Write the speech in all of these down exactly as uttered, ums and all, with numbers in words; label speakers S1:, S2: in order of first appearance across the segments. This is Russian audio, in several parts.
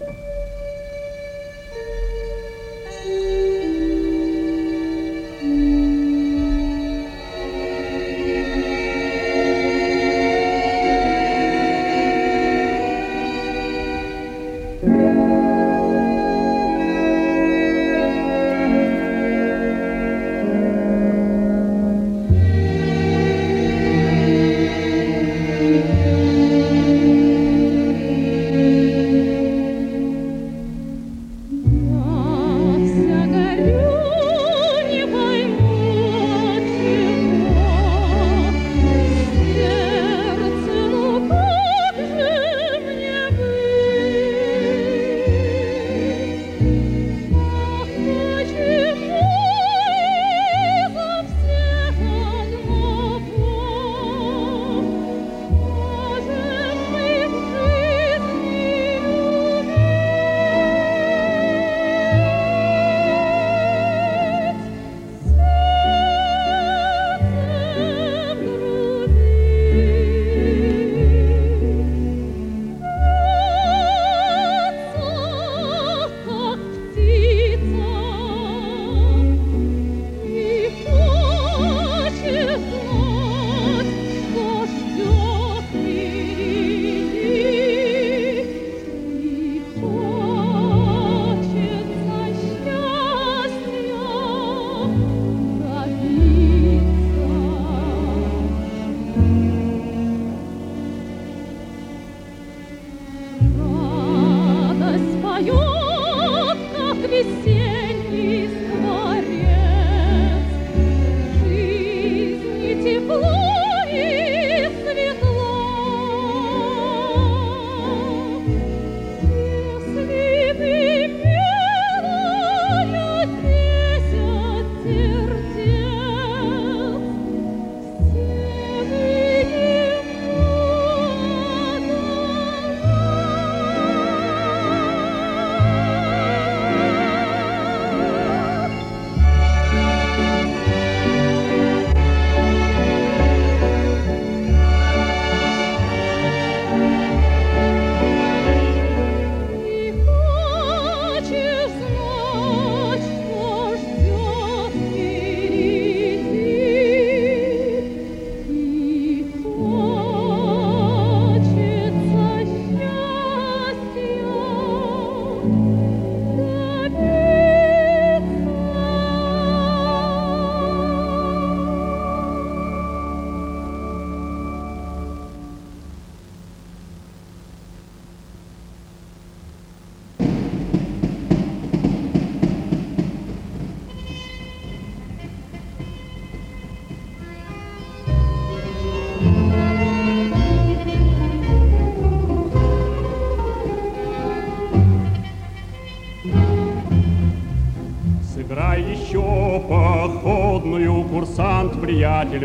S1: походную, курсант, приятель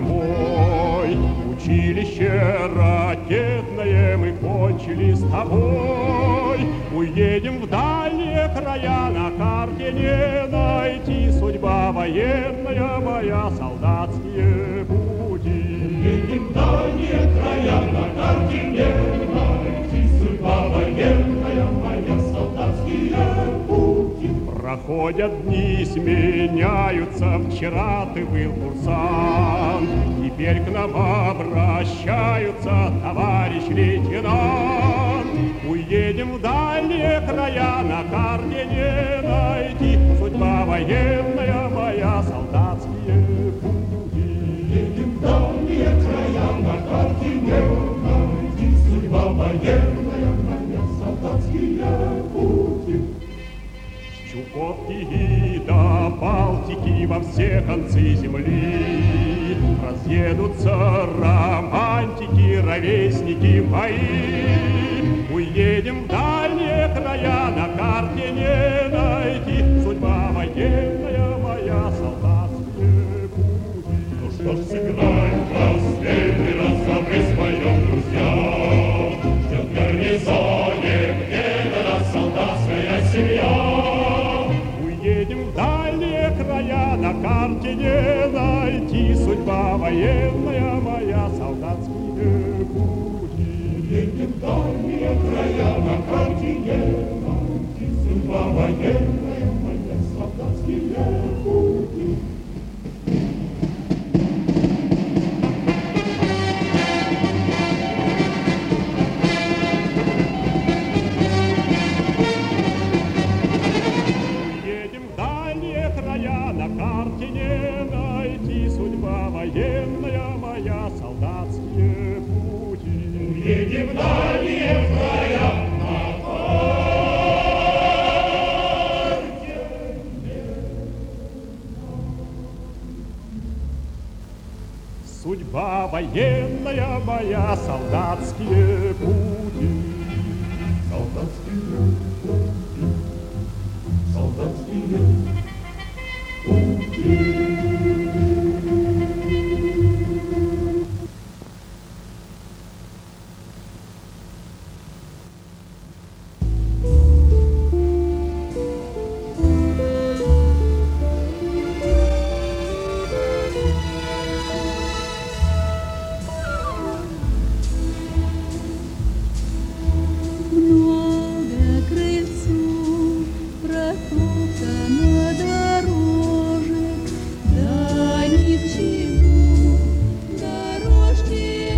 S1: мой. Училище ракетное мы кончили с тобой. Уедем в дальние края, на карте не найти. Судьба военная моя, солдатские пути.
S2: Уедем в дальние края, на карте не найти. Судьба военная моя, солдатские пути.
S1: Проходят дни, сменяются. Вчера ты был курсант, теперь к нам обращаются, товарищ лейтенант. Уедем в дальние края, на карте не найти. Судьба военная моя, солдатские пути.
S2: Уедем в дальние края, на карте не найти. Судьба военная моя, солдатские пути.
S1: Чукотки и до Балтики, во все концы земли разъедутся романтики, ровесники мои. Уедем в дальние края, на карте не найти. Судьба военная моя, солдатские пути.
S2: Ну что ж, сыграем в последний раз, а мы споем, друзья. Ждет в гарнизоне где-то нас солдатская семья.
S1: Уедем в дальние края, на карте не найти. Судьба военная моя, солдатские пути.
S2: Уедем в дальние края, на карте не найти. судьба военная моя, солдатские пути.
S1: Едем в дальние края, на карте не найти, судьба военная моя, солдатские пути.
S2: Едем в дальние края, на карте
S1: Судьба военная моя, солдатские пути.
S2: солдатские пути, солдатские пути.
S3: Много крыльцу протоптано дорожек, да ни к чему дорожки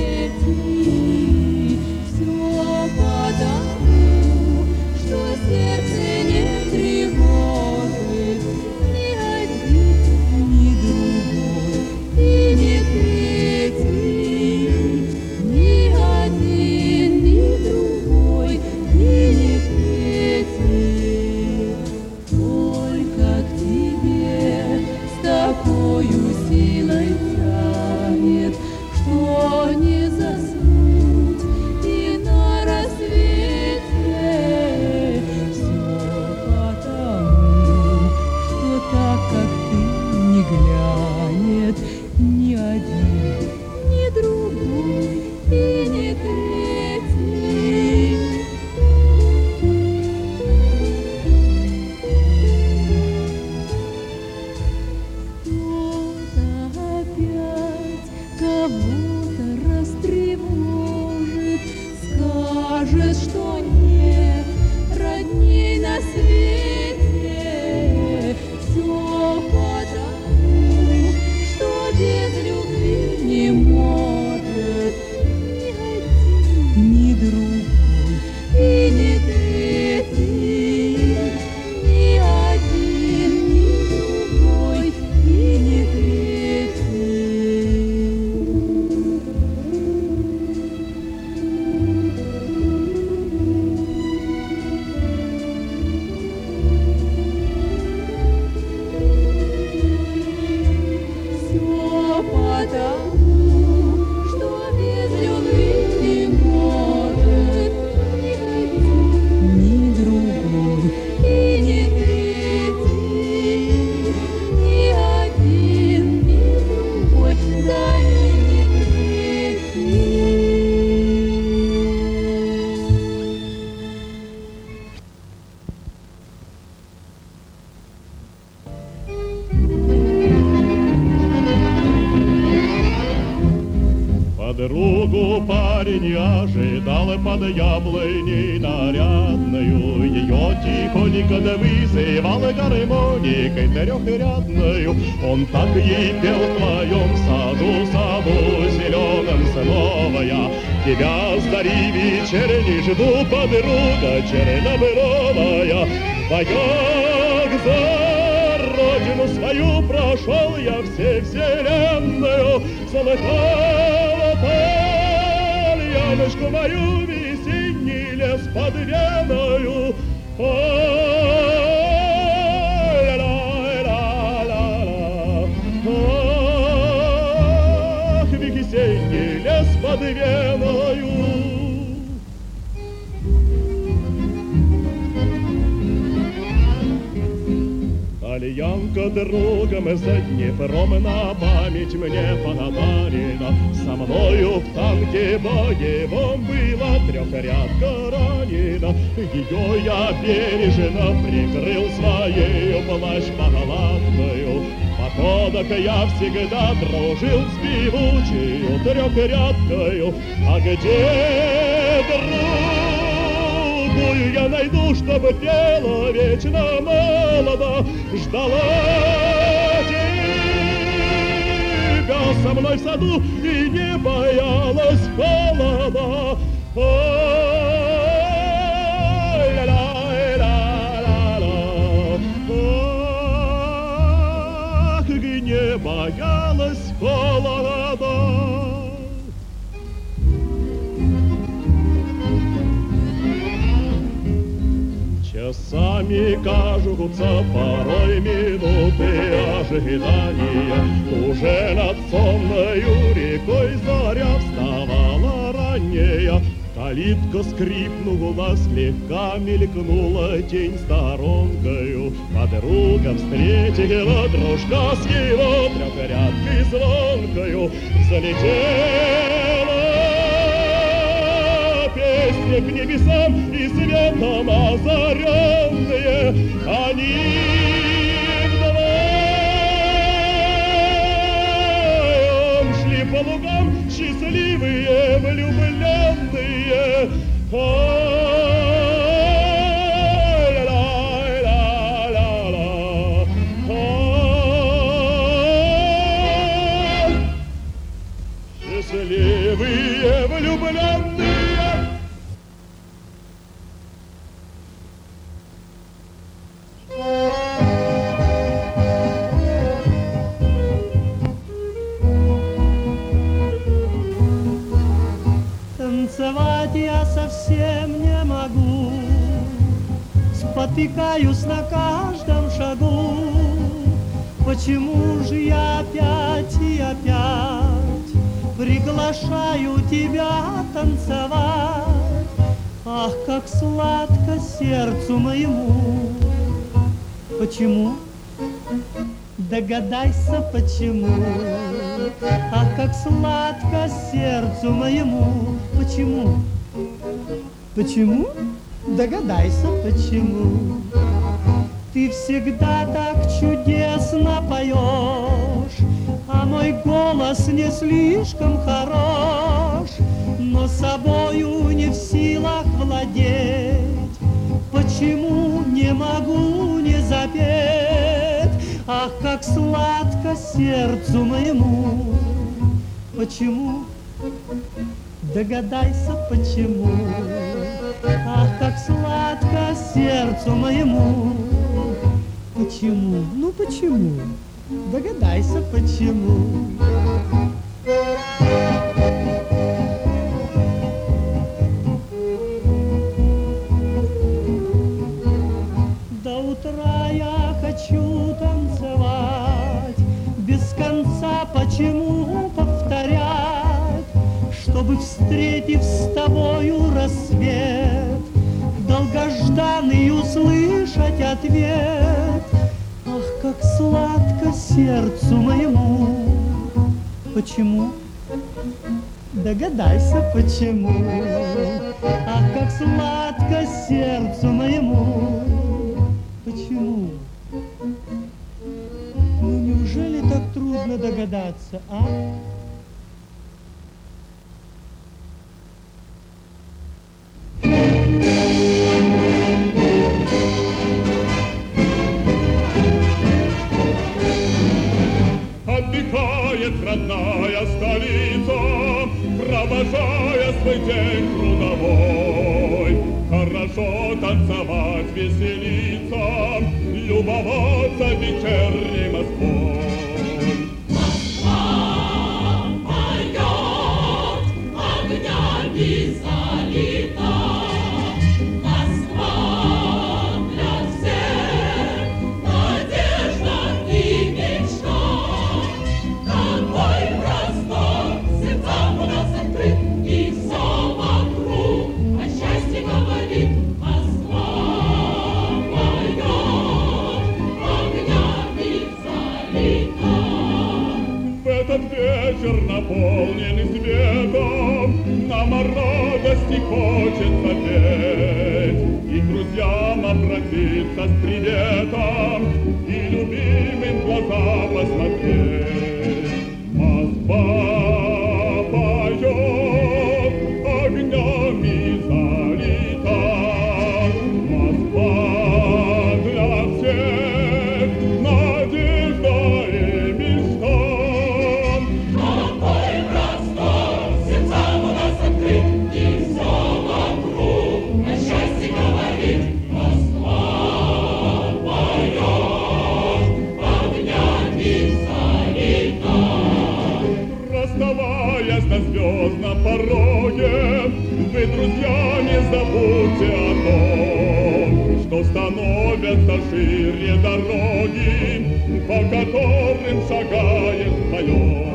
S3: эти. Все потому, что сердце не тревожит ни один, ни другой и ни третий, ни один, ни другой и ни третий. Только к тебе с такою силой тянет, что не заснуть и на рассвете. Все потому, что так, как ты, не глянет ни один, ни другой и ни третий. Кто-то опять кого-то растревожит, скажет, что нет родней на свете. Все потому, что без любви не может ни один, ни другой и ни третий, ни один, ни другой и ни третий. Все потому, что без любви не может ни один, ни другой и ни третий, ни один, ни другой, да и ни третий.
S1: Подругу парень ожидал под яблоней нарядную, ее тихонько да вызывал гармоникой трехрядную. Он так ей пел в твоем саду, саду зеленом снова я тебя с зари вечерней жду, подруга чернобровая. Вояк за родину свою прошел я всей вселенную, золотая Яночку мою, весенний лес под Веною. Ах, весенний лес под Веною. Альянка другом за Днепром на память мне подарена. Со мною в танке боевом была трехрядка ранена. Ее я бережно прикрыл своею плащ палаткою. Походок я всегда дружил с певучею трехрядкою. А где другу такую я найду, чтобы пела вечно молодо, ждала тебя со мной в саду и не боялась холода. Ах, не боялась холода. Часами кажутся порой минуты ожидания. Уже над сонною рекой заря вставала ранняя. Калитка скрипнула, слегка мелькнула тень сторонкою. Подруга встретила дружка с его трехрядкой звонкою. Залетела песня к небесам и светом озаренные. Они вдвоем шли по лугам, счастливые, влюбленные. Счастливые, влюбленные.
S4: Танцевать я совсем не могу, спотыкаюсь на каждом шагу. Почему же я опять и опять приглашаю тебя танцевать? Ах, как сладко сердцу моему. Почему? Догадайся, почему. Ах, как сладко сердцу моему. Почему? Почему? Догадайся, почему. Ты всегда так чудесно поешь, а мой голос не слишком хорош, но собою не в силах владеть. Почему не могу не запеть? Ах, как сладко сердцу моему. Почему? Догадайся, почему. Ах, как сладко сердцу моему. Почему? Ну почему? Догадайся, почему. До утра я хочу танцевать, без конца почему повторять, чтобы, встретив с тобою рассвет, долгожданный услышать ответ. Ах, как сладко сердцу моему. Почему? Догадайся, почему. Ах, как сладко сердцу моему. Почему? Ну, неужели так трудно догадаться, а?
S2: Отдыхает родная столица, провожая свой день трудовой. Хорошо танцевать, веселиться, любоваться вечерней Москвой.
S3: Москва поет, огнями залита. Москва для всех надежда и мечта. Какой простор, сердцам у нас открыт, и все вокруг о счастье говорит. Москва поет, огнями залита.
S2: В этот вечер, наполненный светом, нам о радости хочется петь, и к друзьям обратиться с приветом, и любимым в глаза посмотреть. Москва поет, огнями залита.
S1: Помните о том, что становятся шире дороги, по которым шагает полет.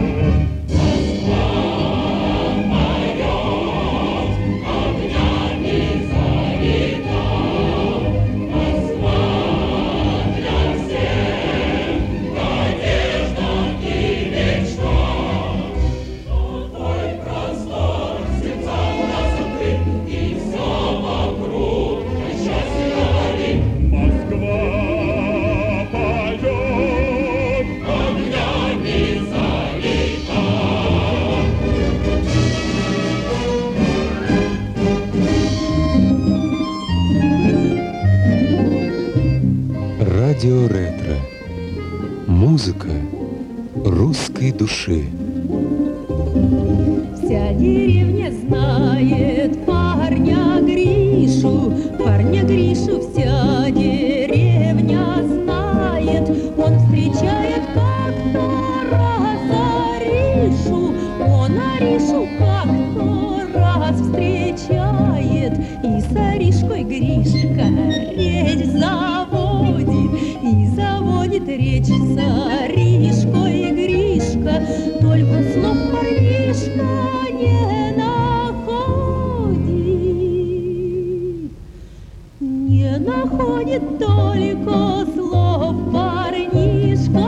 S5: Радио ретро. Музыка русской души.
S6: Вся деревня знает парня Гришу, парня Гришу вся деревня знает. Он встречает как-то раз Аришу, он Аришу как-то раз встречает. И с Аришкой Гришка речь заводит, и заводит речь с Аришкой Гришка, только слов парнишка не находит, не находит только слов парнишка.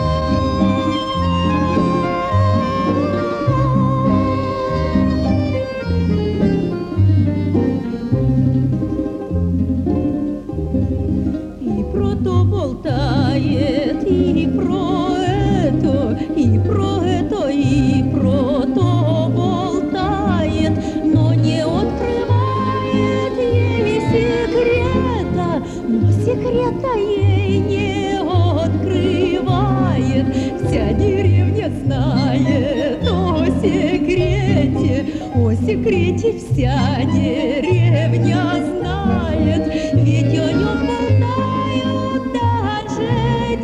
S6: И про то болтает, и про это, и про это, и про то болтает, но не открывает ей секрета, но секрета ей не открывает. Вся деревня знает о секрете, о секрете вся деревня знает, ведь о нем болтают даже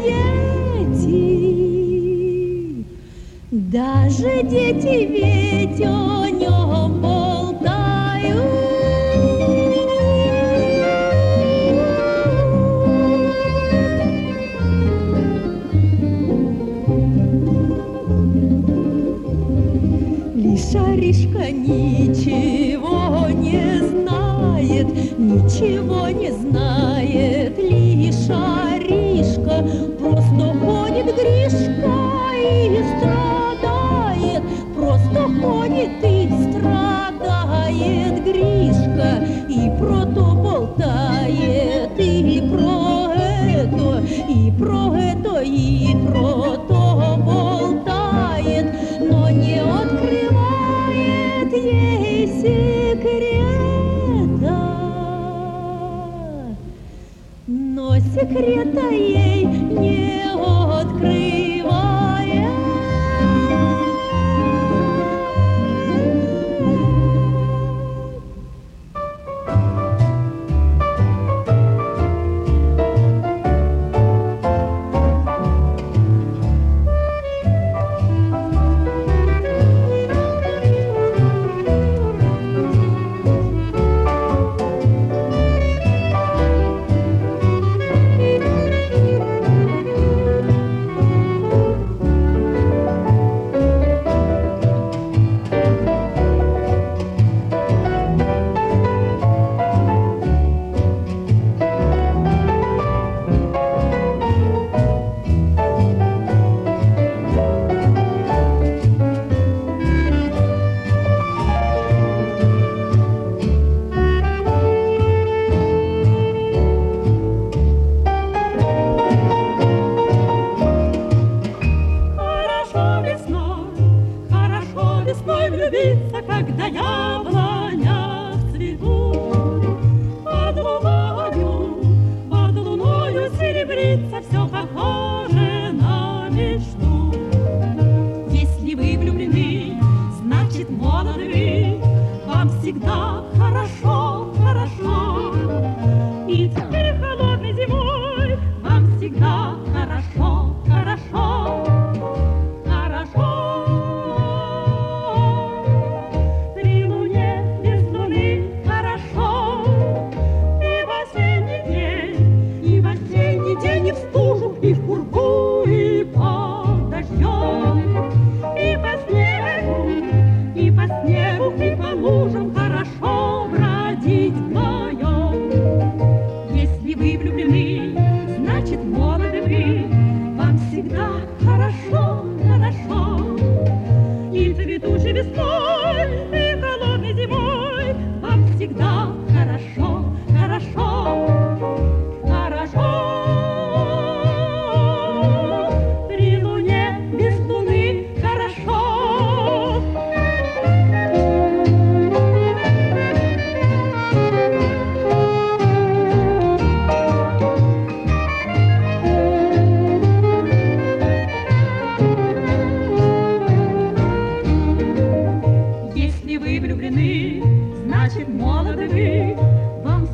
S6: дети, даже дети ведь о нем болтают. Лишь Аришка ничего не знает, ничего не знает лишь Аришка. Просто ходит Гришка и страдает, просто ходит и страдает Гришка. И про то болтает, и про это, и про это, и про то болтает, но не открывает ей секрета, но секрета ей не открывает.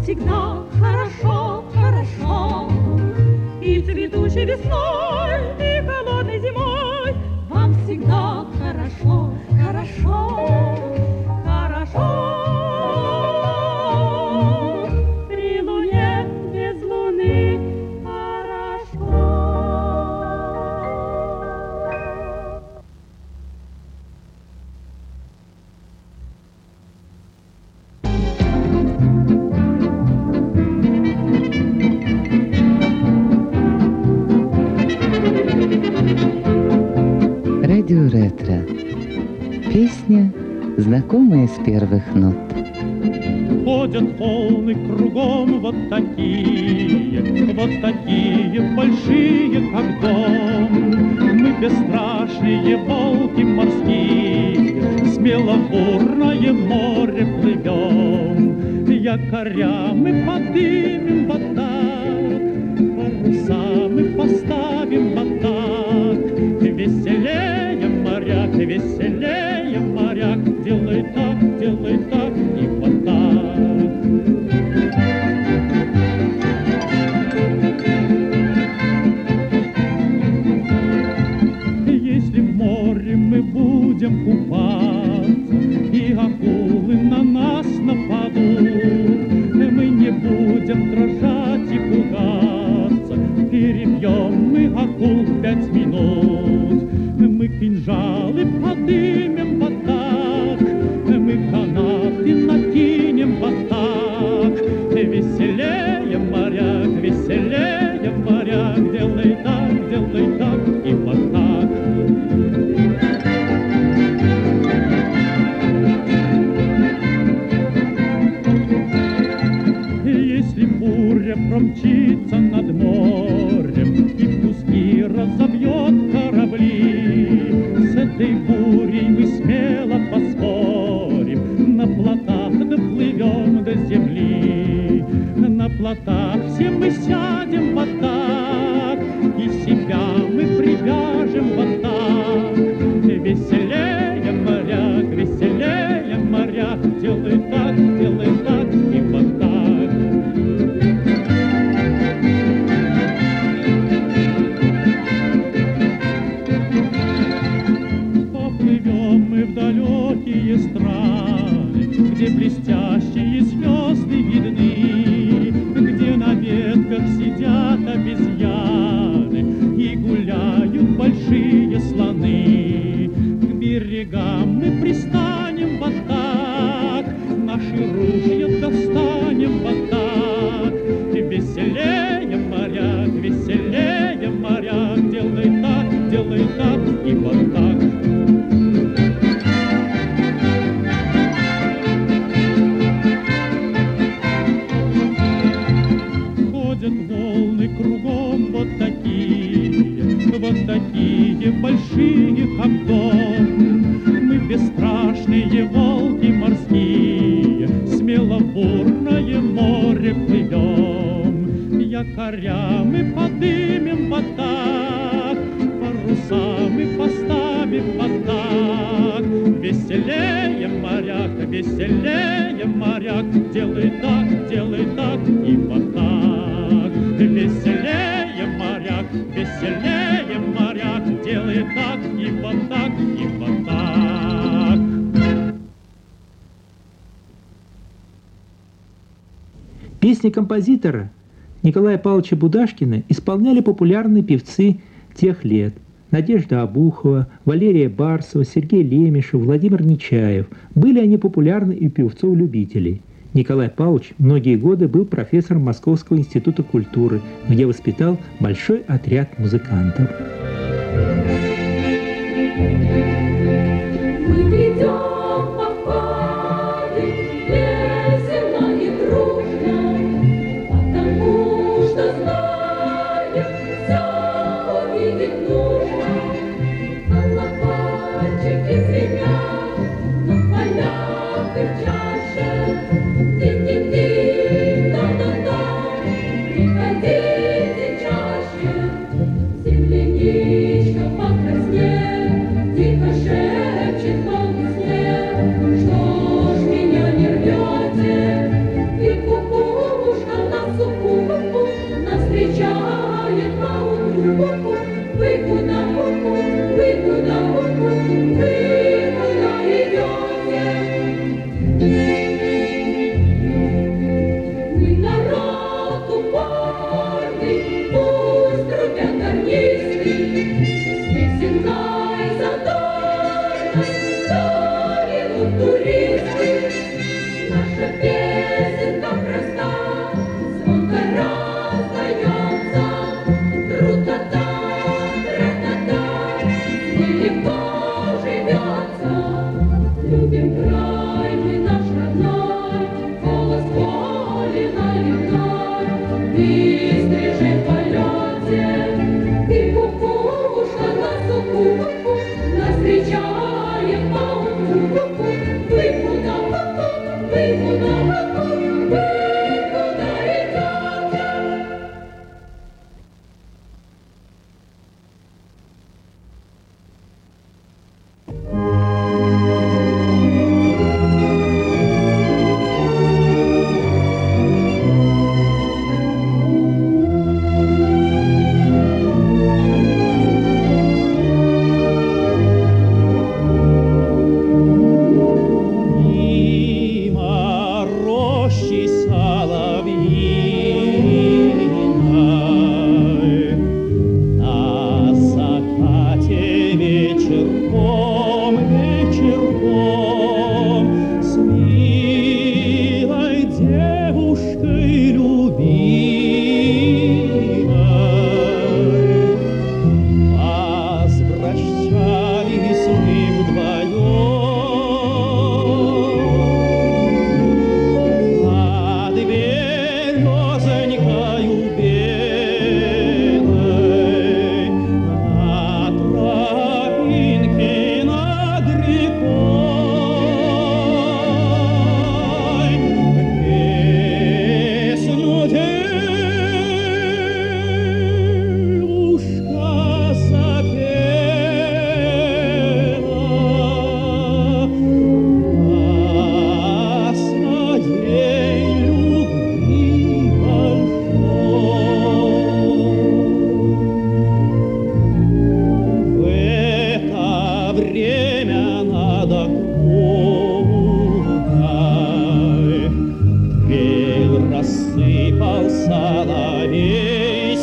S6: всегда хорошо, хорошо. И цветущей весной, и холодной зимой вам всегда хорошо, хорошо, хорошо. При луне, без луны хорошо.
S7: Радио Ретро. Песня, знакомая с первых нот.
S1: Ходят волны кругом вот такие, вот такие большие, как дом. Мы бесстрашные волки морские, смело в бурное море плывем. Якоря мы подымем вот так, паруса мы поставим вот так. Веселее, моряк, веселее, моряк, делай так, делай так и вот так. Если в море мы будем купаться, и акулы на нас нападут, мы не будем дрожать и пугаться, перебьем мы акул пять минут. Мы кинжалы подымем вот так, мы канаты накинем вот так. Веселее, моряк, веселее, моряк, делай так, делай так и вот так. Если буря промчится над морем и в куски разобьет корабли, с этой бурей мы смело поспорим, на плотах доплывем до земли. На плотах все мы сядем вот так, и себя мы привяжем вот так. Веселее, моряк, веселее, моряк, делай так, делай так и вот так. В далекие страны, где блестящие звезды видны, где на ветках сидят обезьяны и гуляют большие слоны. К берегам мы пристанем вот так, наши ружья достанем вот так. Веселее, моряк, веселее, моряк, делай так, делай так и вот так. Волны кругом вот такие, вот такие большие, как дом. Мы бесстрашные волки морские, смело в бурное море плывем. Якоря мы подымем вот так, паруса мы поставим вот так. Веселее, моряк, веселее, моряк, делай так, делай так и вот так. Веселее, моряк, веселее, моряк, делай так и вот так, и вот так.
S8: Песни композитора Николая Павловича Будашкина исполняли популярные певцы тех лет. Надежда Обухова, Валерия Барсова, Сергей Лемешев, Владимир Нечаев. Были они популярны и у певцов-любителей. Николай Павлович многие годы был профессором Московского института культуры, где воспитал большой отряд музыкантов.
S3: Мы ведем походы весело и дружно, потому что знаем, все увидеть нужно. Колокольчики звенят на полях и в чаше. Динь-динь-динь, да-да-да, приходите чаще, земляне.
S1: посыпал соловей,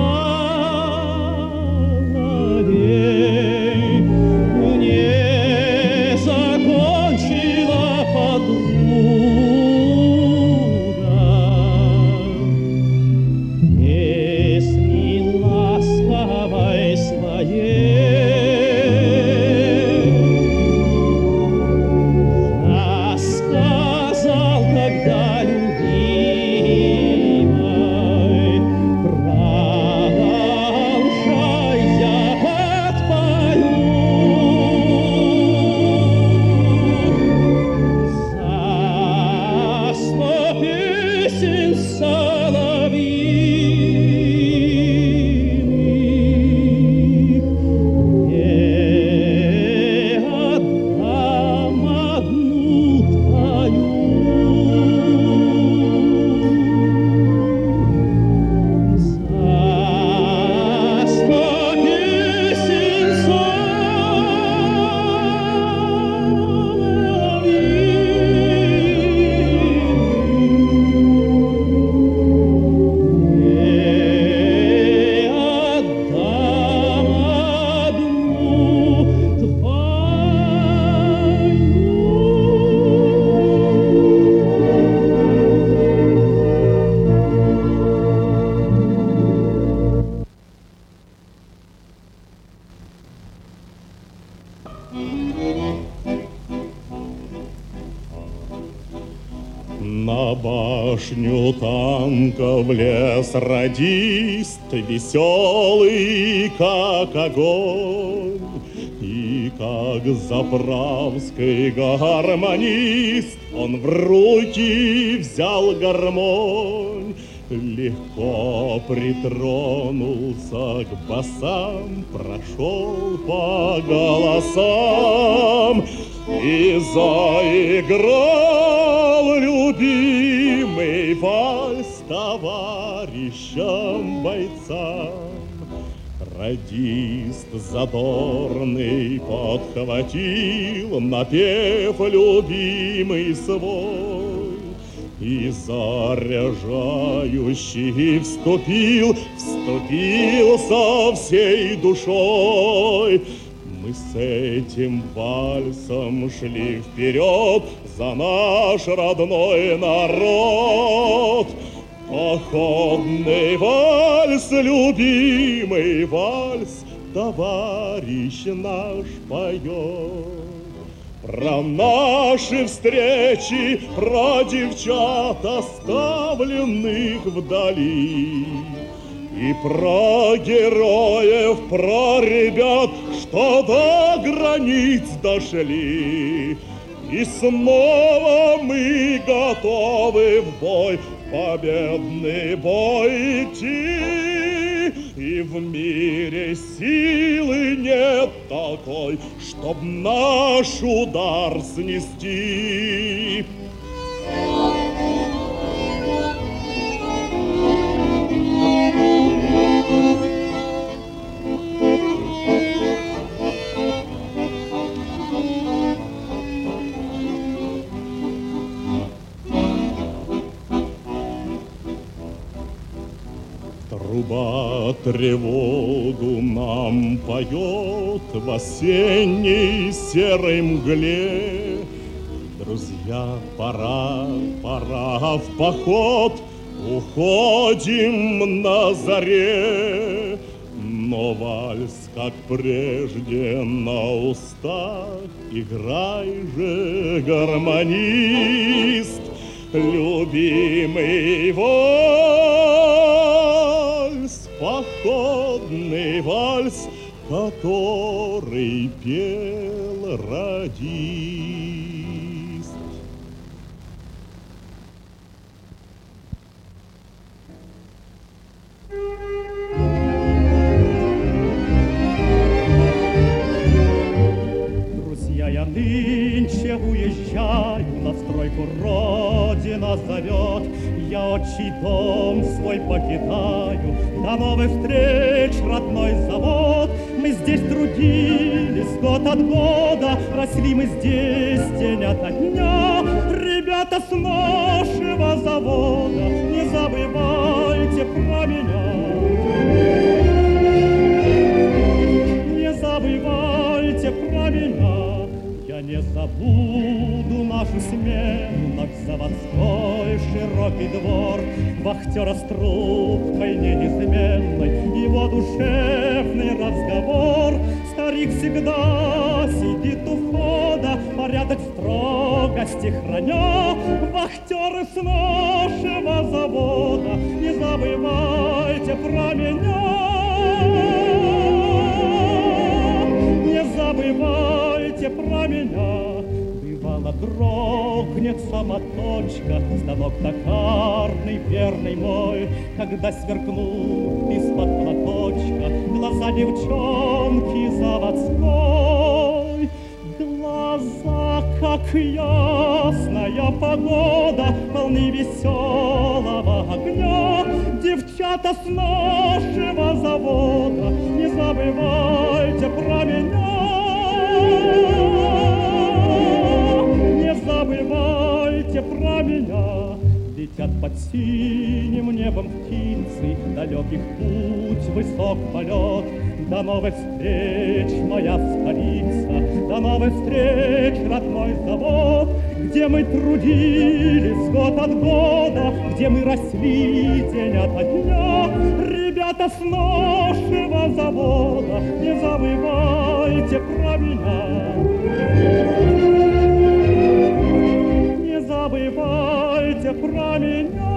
S1: соловей, не закончила подруга песни ласковой своей. Рассказал, когда любимой, продолжай, я подпою. За сто песен соловьиных не отдам одну твою. За сто песен соловьиных на башню танка влез радист, веселый, как огонь, и как заправский гармонист он в руки взял гармонь. Легко притронулся к басам, прошел по голосам и заиграл любимый вальс товарищам бойцам. Радист задорный подхватил напев любимый свой и заряжающий вступил, вступил со всей душой. Мы с этим вальсом шли вперед за наш родной народ. Походный вальс, любимый вальс, товарищ наш поет. Про наши встречи, про девчат, оставленных вдали, и про героев, про ребят, что до границ дошли. И снова мы готовы в бой, в победный бой идти. И в мире силы нет такой, чтоб наш удар снести. Труба тревогу нам поет в осенней серой мгле. Друзья, пора, пора в поход, уходим на заре. Но вальс, как прежде, на устах, играй же, гармонист, любимый вальс, походный вальс, который пел радист. Друзья, я нынче уезжаю, на стройку Родина зовет. Я отчий дом свой покидаю, до новых встреч, родной завод. Мы здесь трудились год от года, росли мы здесь день ото дня. Ребята с нашего завода про меня. Не забывайте про меня, я не забуду нашу смену, наш заводской широкий двор, вахтера с трубкой неизменной, его душевный разговор. Старик всегда сидит у входа, порядок строгости храня. Вахтеры с нашего завода, не забывайте про меня. Не забывайте про меня. Бывало, дрогнет самоточка, станок токарный, верный мой, когда сверкнут из-под платочка глаза девчонки заводской. Глаза, как ясная погода, полны веселого огня. Девчата с нашего завода, не забывайте про меня. Не забывайте про меня. Летят под синим небом птицы, далеких путь, высок полет. До новых встреч, моя столица, до новых встреч, родной завод, где мы трудились год от года, где мы росли день ото дня. Ребята с нашего завода, не забывайте про меня. Не забывайте про меня.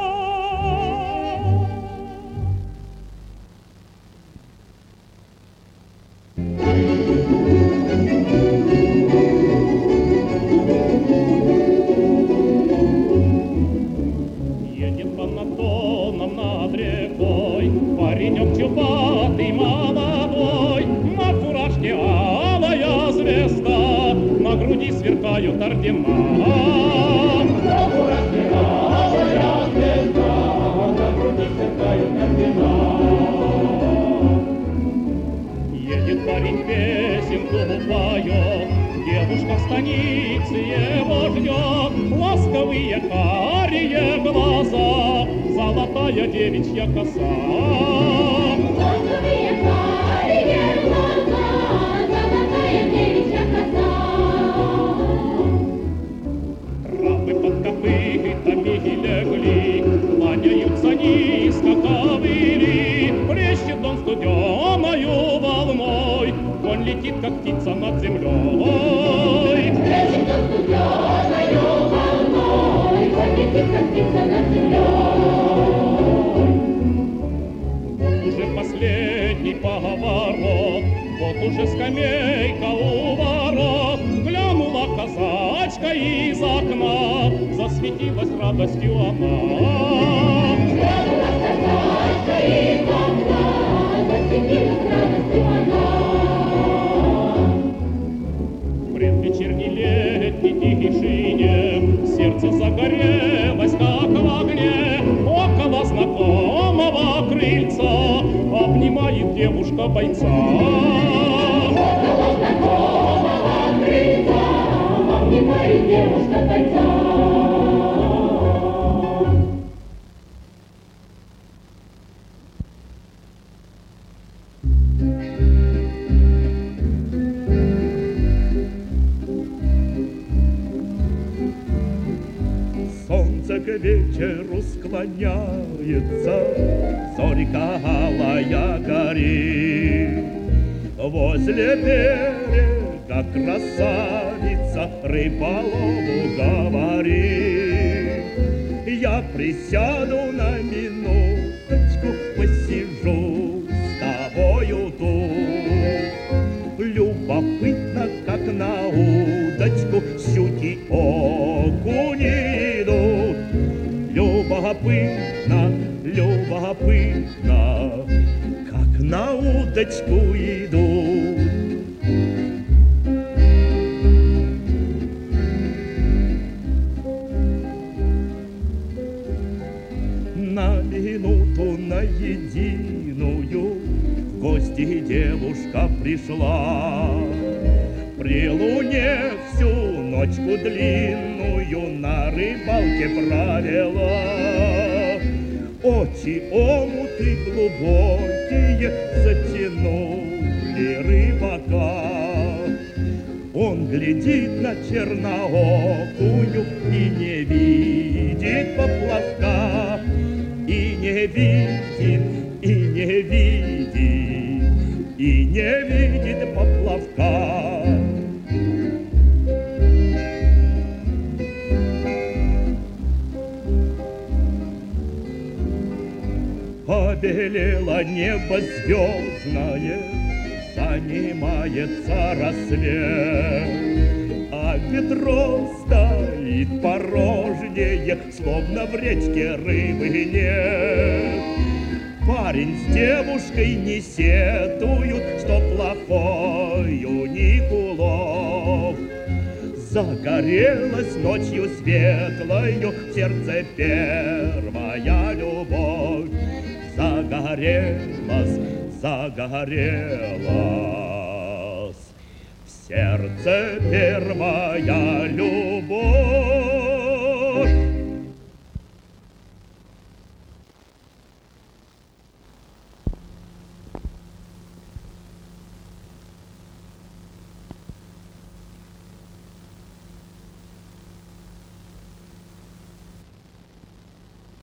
S1: Едет по наклонам над рекой паренек чубатый молодой, на фуражке алая звезда, на груди сверкают ордена. На фуражке алая звезда, на груди сверкают ордена. Едет парень, песенку поет, девушка в станице его ждет. Ласковые карие глаза, золотая девичья коса. Ласковые карие глаза, золотая девичья коса. Рабы под копытами легли, кланяются низко ковыли. Плещет он студеною волной, он летит, как птица над землей. Плещет он студеною волной, он летит, как птица над землей. Вот уже последний поворот, вот уже скамейка у ворот. Глянула казачка из окна, засветилась радостью она. Глянула казачка из окна, засветилась радостью она. В предвечерней летней тишине сердце загорелось, как в огне. Около знакомого крыльца обнимает девушка бойца. Около знакомого крыльца обнимает девушка бойца. Солнце к вечеру склоняется, зорька алая горит. Возле берега красавица рыболову говорит: я присяду на минуточку, посижу с тобою тут. Любопытно, как на удочку щуки окуни идут. Любопытно, любопытно, как на удочку идут. На минуту, на единую в гости девушка пришла. При луне всю ночку длинную на рыбалке провела. Ой,
S9: Ночи омуты глубокие затянули рыбака. Он глядит на черноокую и не видит поплавка, и не видит, и не видит, и не видит поплавка. Побелело небо звездное, занимается рассвет, а ведро стоит порожнее, словно в речке рыбы нет. Парень с девушкой не сетуют, что плохой у них улов. Загорелась ночью светлою в сердце первая любовь. Загорелась, загорелась в сердце первая любовь.